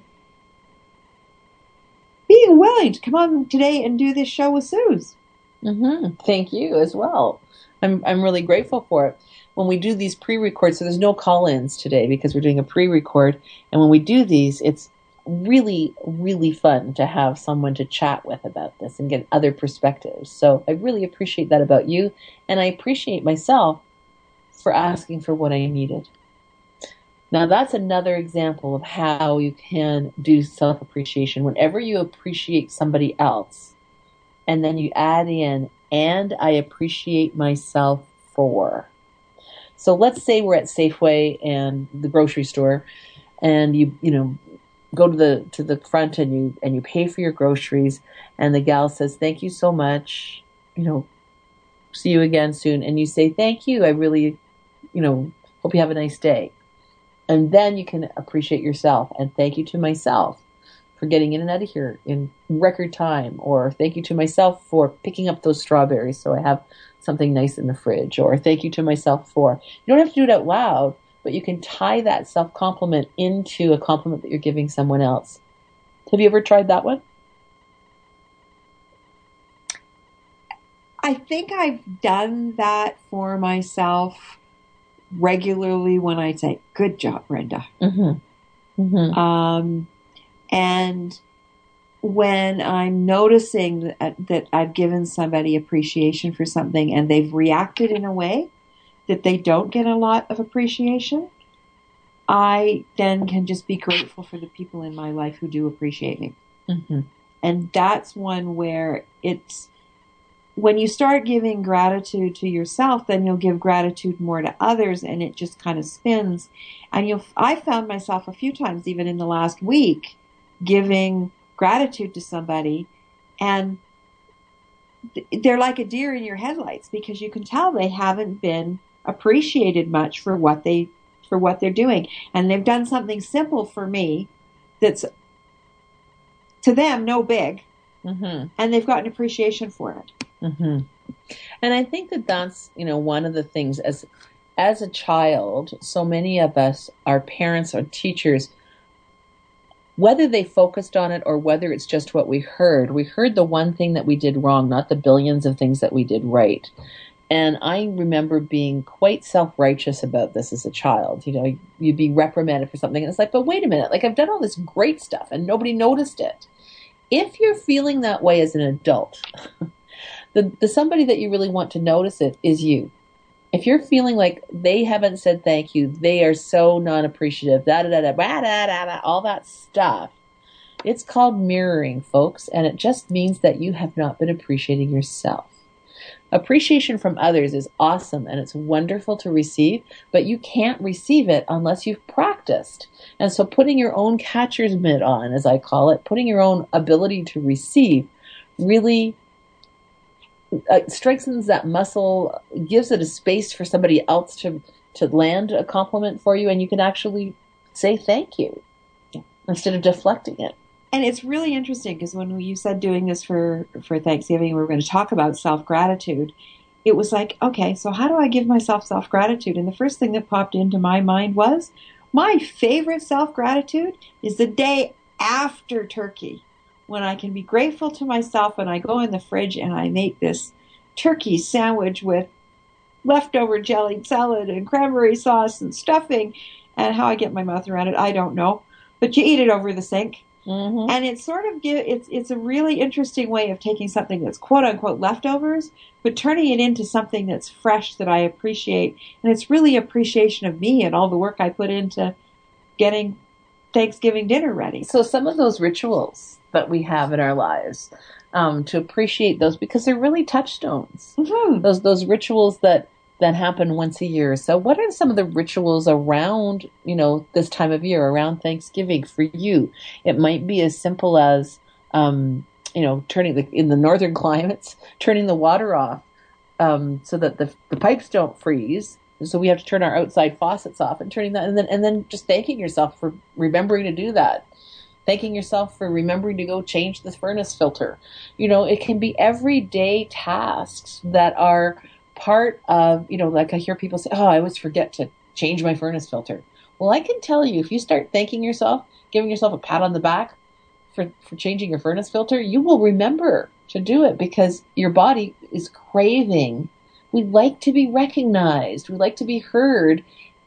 being willing to come on today and do this show with Suze. Mm-hmm. Thank you as well. I'm I'm really grateful for it. When we do these pre-records, so there's no call-ins today because we're doing a pre-record, and when we do these, it's really, really fun to have someone to chat with about this and get other perspectives. So I really appreciate that about you, and I appreciate myself for asking for what I needed. Now that's another example of how you can do self-appreciation. Whenever you appreciate somebody else, and then you add in, and I appreciate myself for. So let's say we're at Safeway and the grocery store, and you, you know, go to the to the front and you and you pay for your groceries, and the gal says, "Thank you so much, you know, see you again soon." And you say, "Thank you, I really, you know, hope you have a nice day." And then you can appreciate yourself and thank you to myself for getting in and out of here in record time, or thank you to myself for picking up those strawberries so I have something nice in the fridge, or thank you to myself for, you don't have to do it out loud, but you can tie that self-compliment into a compliment that you're giving someone else. Have you ever tried that one? I think I've done that for myself regularly when I say, "Good job, Brenda." Mm-hmm. Mm-hmm. Um, and when I'm noticing that, that I've given somebody appreciation for something and they've reacted in a way that they don't get a lot of appreciation, I then can just be grateful for the people in my life who do appreciate me. Mm-hmm. And that's one where it's, when you start giving gratitude to yourself, then you'll give gratitude more to others, and it just kind of spins. And you'll, I found myself a few times, even in the last week, giving gratitude to somebody, and they're like a deer in your headlights because you can tell they haven't been appreciated much for what they for what they're doing, and they've done something simple for me that's to them no big, mm-hmm. and they've gotten appreciation for it. Mm-hmm. And I think that that's, you know, one of the things as as a child, so many of us, our parents or teachers, whether they focused on it or whether it's just what we heard, we heard the one thing that we did wrong, not the billions of things that we did right. And I remember being quite self-righteous about this as a child. You know, you'd be reprimanded for something, and it's like, but wait a minute, like I've done all this great stuff and nobody noticed it. If you're feeling that way as an adult, the, the somebody that you really want to notice it is you. If you're feeling like they haven't said thank you, they are so non-appreciative, da da da da da da da da, all that stuff, it's called mirroring, folks, and it just means that you have not been appreciating yourself. Appreciation from others is awesome and it's wonderful to receive, but you can't receive it unless you've practiced. And so putting your own catcher's mitt on, as I call it, putting your own ability to receive really uh, strengthens that muscle, gives it a space for somebody else to, to land a compliment for you, and you can actually say thank you yeah. instead of deflecting it. And it's really interesting because when you said doing this for, for Thanksgiving, we were going to talk about self-gratitude. It was like, okay, so how do I give myself self-gratitude? And the first thing that popped into my mind was, my favorite self-gratitude is the day after turkey, when I can be grateful to myself when I go in the fridge and I make this turkey sandwich with leftover jellied salad and cranberry sauce and stuffing, and how I get my mouth around it, I don't know. But you eat it over the sink. Mm-hmm. And it's sort of give it's it's a really interesting way of taking something that's quote unquote leftovers, but turning it into something that's fresh that I appreciate. And it's really appreciation of me and all the work I put into getting Thanksgiving dinner ready. So some of those rituals that we have in our lives, um, to appreciate those, because they're really touchstones. Mm-hmm. Those those rituals that that happen once a year. So what are some of the rituals around, you know, this time of year, around Thanksgiving for you? It might be as simple as, um, you know, turning the, in the northern climates, turning the water off, um, so that the, the pipes don't freeze. So we have to turn our outside faucets off and turning that, and then, and then just thanking yourself for remembering to do that. Thanking yourself for remembering to go change the furnace filter. You know, it can be everyday tasks that are part of, you know, like I hear people say, oh, I always forget to change my furnace filter. Well, I can tell you, if you start thanking yourself, giving yourself a pat on the back for, for changing your furnace filter, you will remember to do it, because your body is craving. We like to be recognized. We like to be heard.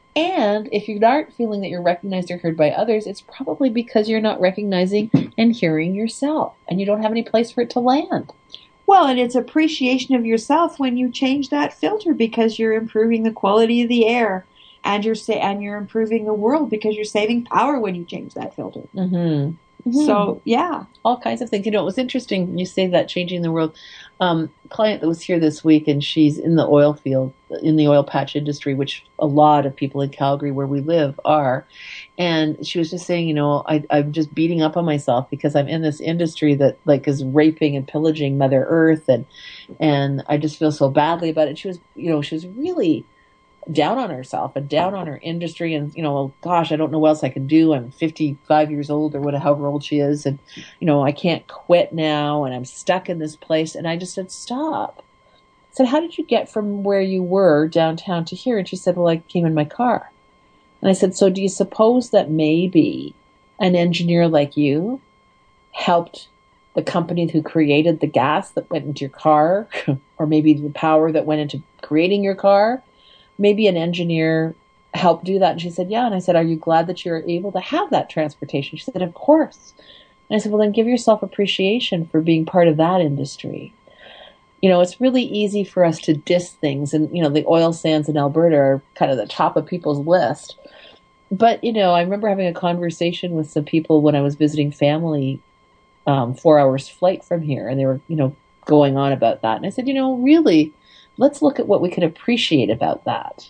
And if you aren't feeling that you're recognized or heard by others, it's probably because you're not recognizing and hearing yourself, and you don't have any place for it to land. Well, and it's appreciation of yourself when you change that filter, because you're improving the quality of the air, and you're sa- and you're improving the world because you're saving power when you change that filter. Mm-hmm. Mm-hmm. So, yeah. All kinds of things. You know, it was interesting when you say that, changing the world. Um, a client that was here this week, and she's in the oil field, in the oil patch industry, which a lot of people in Calgary where we live are. And she was just saying, you know, I, I'm just beating up on myself because I'm in this industry that like is raping and pillaging Mother Earth. And, and I just feel so badly about it. She was, you know, she was really down on herself and down on her industry, and, you know, gosh, I don't know what else I can do. I'm fifty-five years old or whatever, however old she is. And, you know, I can't quit now, and I'm stuck in this place. And I just said, stop. I said, how did you get from where you were downtown to here? And she said, well, I came in my car. And I said, so do you suppose that maybe an engineer like you helped the company who created the gas that went into your car, or maybe the power that went into creating your car? Maybe an engineer helped do that. And she said, yeah. And I said, are you glad that you're able to have that transportation? She said, of course. And I said, well, then give yourself appreciation for being part of that industry. You know, it's really easy for us to diss things. And, you know, the oil sands in Alberta are kind of the top of people's list. But, you know, I remember having a conversation with some people when I was visiting family, um, four hours flight from here. And they were, you know, going on about that. And I said, you know, really, let's look at what we can appreciate about that.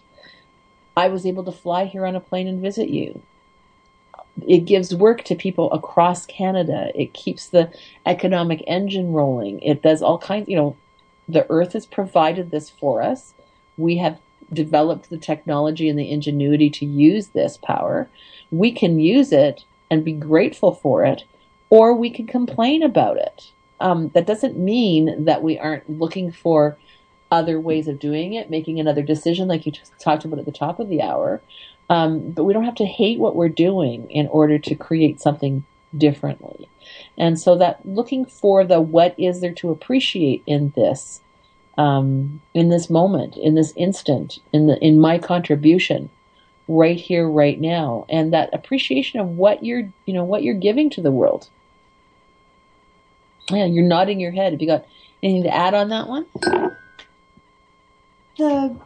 I was able to fly here on a plane and visit you. It gives work to people across Canada. It keeps the economic engine rolling. It does all kinds, you know, the earth has provided this for us. We have developed the technology and the ingenuity to use this power. We can use it and be grateful for it, or we can complain about it. Um, that doesn't mean that we aren't looking for other ways of doing it, making another decision like you just talked about at the top of the hour. Um, but we don't have to hate what we're doing in order to create something differently. And so that looking for the what is there to appreciate in this, um, in this moment, in this instant, in the in my contribution, right here, right now, and that appreciation of what you're, you know, what you're giving to the world. Yeah, you're nodding your head. Have you got anything to add on that one? The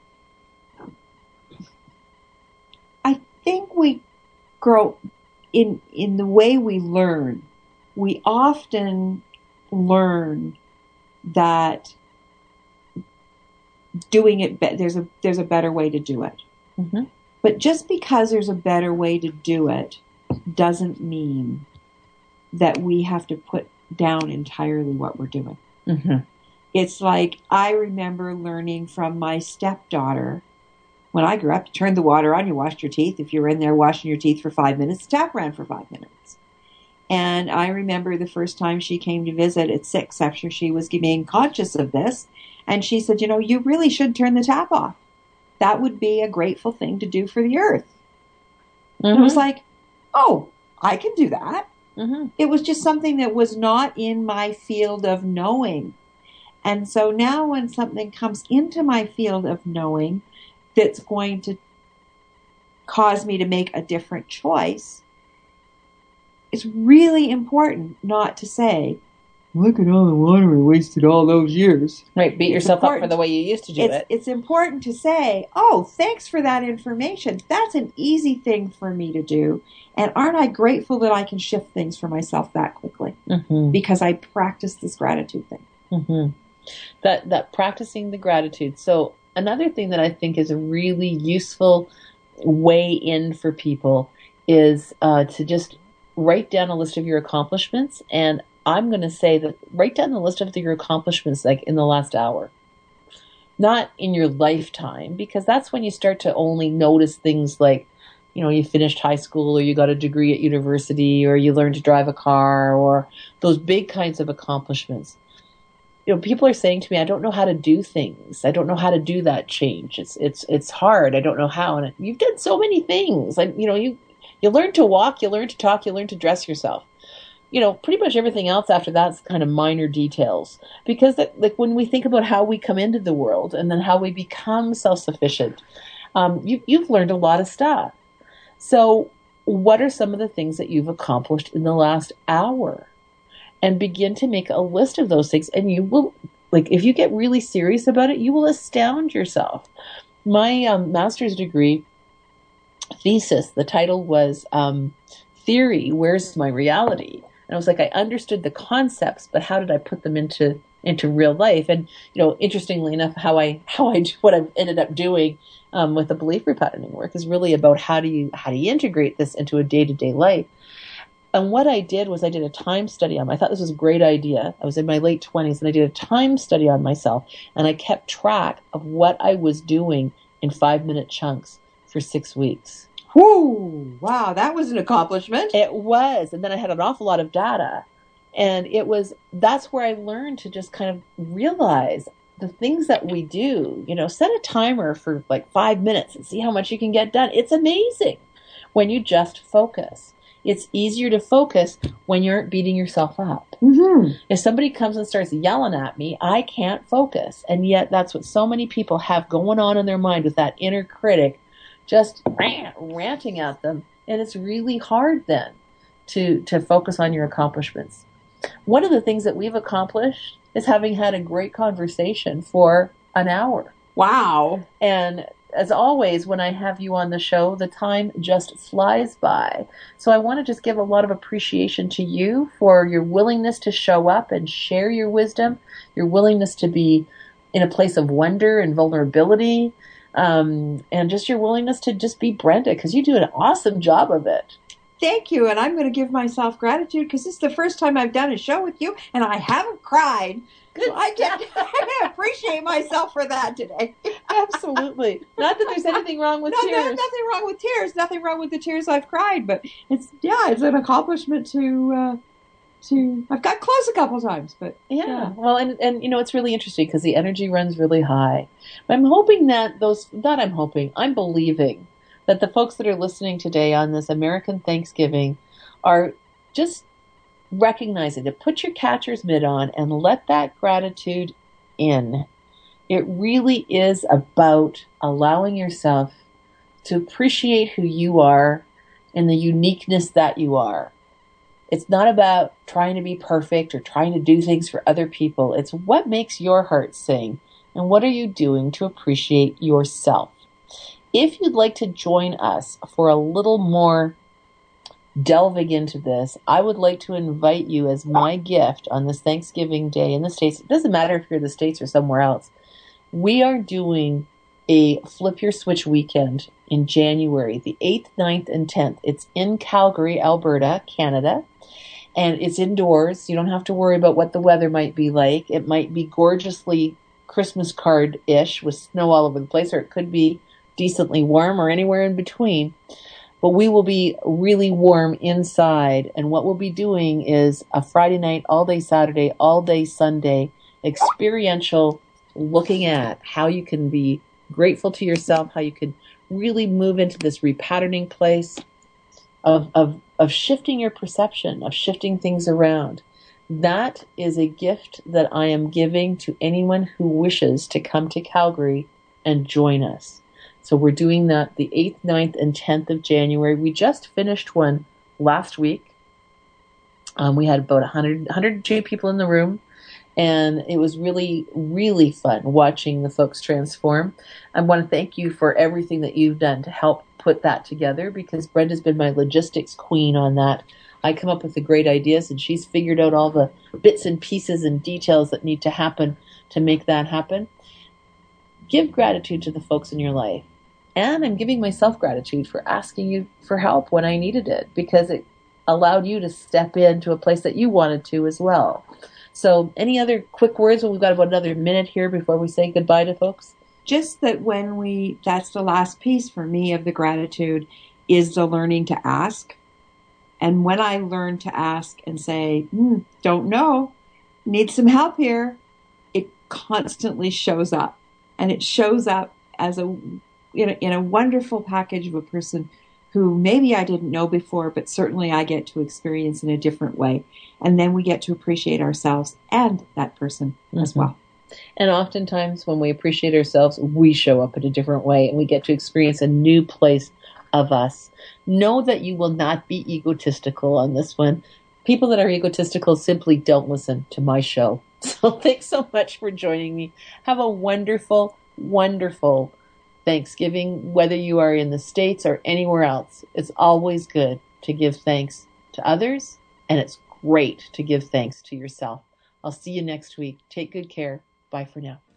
I think we grow in in the way we learn. We often learn that doing it be- there's a there's a better way to do it. Mm-hmm. But just because there's a better way to do it doesn't mean that we have to put down entirely what we're doing. Mm-hmm. It's like I remember learning from my stepdaughter when I grew up, you turned the water on, you washed your teeth. If you were in there washing your teeth for five minutes, the tap ran for five minutes. And I remember the first time she came to visit at six after she was being conscious of this. And she said, you know, you really should turn the tap off. That would be a grateful thing to do for the earth. Mm-hmm. And it was like, oh, I can do that. Mm-hmm. It was just something that was not in my field of knowing. And so now when something comes into my field of knowing that's going to cause me to make a different choice, it's really important not to say, look at all the water I wasted all those years. Right, beat it's yourself up for the way you used to do it's, it. It's important to say, oh, thanks for that information. That's an easy thing for me to do. And aren't I grateful that I can shift things for myself that quickly? Mm-hmm. Because I practice this gratitude thing. Mm-hmm. That, that practicing the gratitude. So another thing that I think is a really useful way in for people is uh, to just write down a list of your accomplishments. And I'm going to say that write down the list of your accomplishments like in the last hour. Not in your lifetime, because that's when you start to only notice things like, you know, you finished high school or you got a degree at university or you learned to drive a car or those big kinds of accomplishments. You know, people are saying to me, I don't know how to do things. I don't know how to do that change. It's it's it's hard. I don't know how. And you've done so many things. Like, you know, you you learn to walk, you learn to talk, you learn to dress yourself. You know, pretty much everything else after that's kind of minor details. Because that, like when we think about how we come into the world and then how we become self-sufficient, um, you, you've learned a lot of stuff. So what are some of the things that you've accomplished in the last hour? And begin to make a list of those things. And you will, like, if you get really serious about it, you will astound yourself. My um, master's degree thesis, the title was um, Theory, Where's My Reality? And I was like, I understood the concepts, but how did I put them into into real life? And, you know, interestingly enough, how I how I do what I've ended up doing um, with the belief repatterning work is really about how do you how do you integrate this into a day-to-day life. And what I did was I did a time study on myself. I thought this was a great idea. I was in my late twenties, and I did a time study on myself, and I kept track of what I was doing in five-minute chunks for six weeks. Whoo! Wow, that was an accomplishment. It was. And then I had an awful lot of data. And it was, that's where I learned to just kind of realize the things that we do. You know, set a timer for like five minutes and see how much you can get done. It's amazing when you just focus. It's easier to focus when you aren't beating yourself up. Mm-hmm. If somebody comes and starts yelling at me, I can't focus. And yet that's what so many people have going on in their mind with that inner critic just rant, ranting at them. And it's really hard then to, to focus on your accomplishments. One of the things that we've accomplished is having had a great conversation for an hour. Wow. And as always, when I have you on the show, the time just flies by. So I want to just give a lot of appreciation to you for your willingness to show up and share your wisdom, your willingness to be in a place of wonder and vulnerability, um, and just your willingness to just be Brenda, because you do an awesome job of it. Thank you, and I'm going to give myself gratitude because this is the first time I've done a show with you, and I haven't cried. Good. So I can I appreciate myself for that today. Absolutely. Not that there's anything wrong with no, tears. There's nothing wrong with tears. Nothing wrong with the tears I've cried, but it's yeah, it's an accomplishment to uh, to. I've got close a couple times, but yeah. yeah. Well, and and you know it's really interesting because the energy runs really high. But I'm hoping that those. Not I'm hoping. I'm believing that the folks that are listening today on this American Thanksgiving are just recognizing to put your catcher's mitt on and let that gratitude in. It really is about allowing yourself to appreciate who you are and the uniqueness that you are. It's not about trying to be perfect or trying to do things for other people. It's what makes your heart sing and what are you doing to appreciate yourself. If you'd like to join us for a little more delving into this, I would like to invite you as my gift on this Thanksgiving Day in the States. It doesn't matter if you're in the States or somewhere else. We are doing a Flip Your Switch weekend in January, the eighth, ninth, and tenth. It's in Calgary, Alberta, Canada. And it's indoors. You don't have to worry about what the weather might be like. It might be gorgeously Christmas card-ish with snow all over the place, or it could be decently warm or anywhere in between. But we will be really warm inside. And what we'll be doing is a Friday night, all day Saturday, all day Sunday, experiential looking at how you can be grateful to yourself, how you can really move into this repatterning place of, of, of shifting your perception, of shifting things around. That is a gift that I am giving to anyone who wishes to come to Calgary and join us. So we're doing that the eighth, ninth, and tenth of January. We just finished one last week. Um, we had about one hundred, one hundred two people in the room, and it was really, really fun watching the folks transform. I want to thank you for everything that you've done to help put that together, because Brenda's been my logistics queen on that. I come up with the great ideas, and she's figured out all the bits and pieces and details that need to happen to make that happen. Give gratitude to the folks in your life. And I'm giving myself gratitude for asking you for help when I needed it, because it allowed you to step into a place that you wanted to as well. So any other quick words? Well, we've got about another minute here before we say goodbye to folks. Just that when we, that's the last piece for me of the gratitude, is the learning to ask. And when I learn to ask and say, hmm, don't know, need some help here, it constantly shows up. And it shows up as a in a, in a wonderful package of a person who maybe I didn't know before, but certainly I get to experience in a different way. And then we get to appreciate ourselves and that person mm-hmm. as well. And oftentimes when we appreciate ourselves, we show up in a different way and we get to experience a new place of us. Know that you will not be egotistical on this one. People that are egotistical simply don't listen to my show. So thanks so much for joining me. Have a wonderful, wonderful Thanksgiving, whether you are in the States or anywhere else. It's always good to give thanks to others, and it's great to give thanks to yourself. I'll see you next week. Take good care. Bye for now.